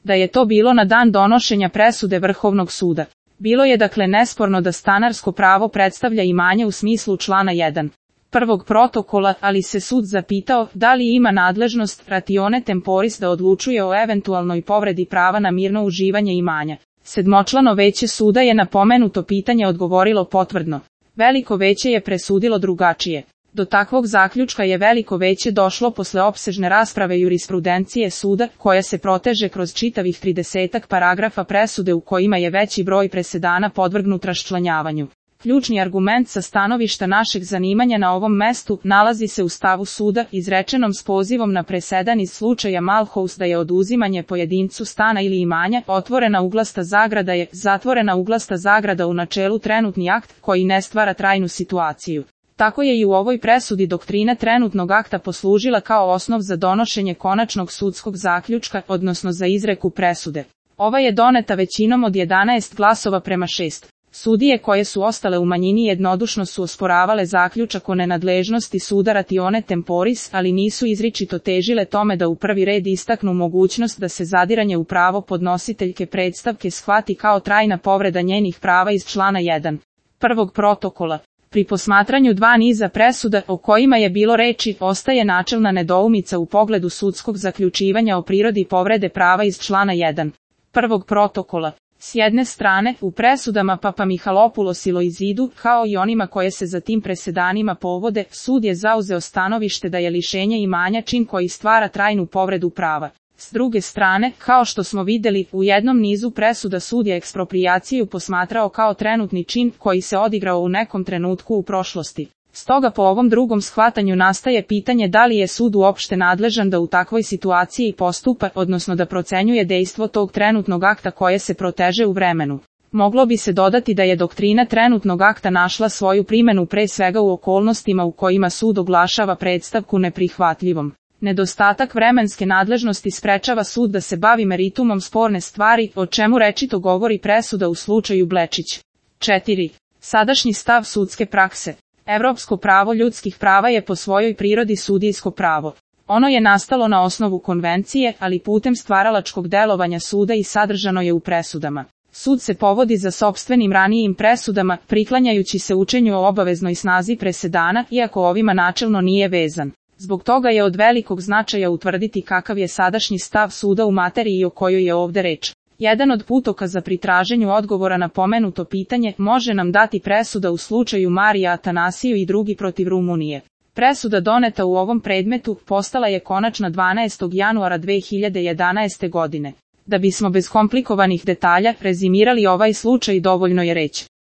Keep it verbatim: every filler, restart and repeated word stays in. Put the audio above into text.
da je to bilo na dan donošenja presude Vrhovnog suda. Bilo je dakle nesporno da stanarsko pravo predstavlja imanje u smislu člana jedan. Prvog protokola, ali se sud zapitao da li ima nadležnost ratione temporis da odlučuje o eventualnoj povredi prava na mirno uživanje imanja. Sedmočlano veće suda je na pomenuto pitanje odgovorilo potvrdno. Veliko veće je presudilo drugačije. Do takvog zaključka je veliko veće došlo posle opsežne rasprave jurisprudencije suda, koja se proteže kroz čitavih tridesetak paragrafa presude u kojima je veći broj presedana podvrgnut raščlanjavanju. Ključni argument sa stanovišta našeg zanimanja na ovom mestu nalazi se u stavu suda, izrečenom s pozivom na presedan iz slučaja Malhouse da je oduzimanje pojedincu stana ili imanja, otvorena uglasta zagrada je, zatvorena uglasta zagrada u načelu trenutni akt, koji ne stvara trajnu situaciju. Tako je i u ovoj presudi doktrina trenutnog akta poslužila kao osnov za donošenje konačnog sudskog zaključka, odnosno za izreku presude. Ova je doneta većinom od jedanaest glasova prema šest. Sudije koje su ostale u manjini jednodušno su osporavale zaključak o nenadležnosti suda ratione temporis, ali nisu izričito težile tome da u prvi red istaknu mogućnost da se zadiranje u pravo podnositeljke predstavke shvati kao trajna povreda njenih prava iz člana jedan. Prvog protokola. Pri posmatranju dva niza presuda o kojima je bilo reči, ostaje načelna nedoumica u pogledu sudskog zaključivanja o prirodi povrede prava iz člana jedan. Prvog protokola. S jedne strane, u presudama Papa Mihalopoulos i Loizidu, kao i onima koje se za tim presedanima povode, sud je zauzeo stanovište da je lišenje imanja čin koji stvara trajnu povredu prava. S druge strane, kao što smo vidjeli, u jednom nizu presuda sud je eksproprijaciju posmatrao kao trenutni čin koji se odigrao u nekom trenutku u prošlosti. Stoga po ovom drugom shvatanju nastaje pitanje da li je sud uopšte nadležan da u takvoj situaciji postupa, odnosno da procenjuje dejstvo tog trenutnog akta koje se proteže u vremenu. Moglo bi se dodati da je doktrina trenutnog akta našla svoju primjenu pre svega u okolnostima u kojima sud oglašava predstavku neprihvatljivom. Nedostatak vremenske nadležnosti sprečava sud da se bavi meritumom sporne stvari, o čemu rečito govori presuda u slučaju Blečić. četiri. Sadašnji stav sudske prakse. Evropsko pravo ljudskih prava je po svojoj prirodi sudijsko pravo. Ono je nastalo na osnovu konvencije, ali putem stvaralačkog delovanja suda i sadržano je u presudama. Sud se povodi za sopstvenim ranijim presudama, priklanjajući se učenju o obaveznoj snazi presedana, iako ovima načelno nije vezan. Zbog toga je od velikog značaja utvrditi kakav je sadašnji stav suda u materiji o kojoj je ovde reč. Jedan od putokaza pri traženju odgovora na pomenuto pitanje može nam dati presuda u slučaju Marija Atanasiju i drugi protiv Rumunije. Presuda doneta u ovom predmetu postala je konačna dvanaestog januara dve hiljade jedanaeste godine. Da bismo bez komplikovanih detalja rezimirali ovaj slučaj dovoljno je reći.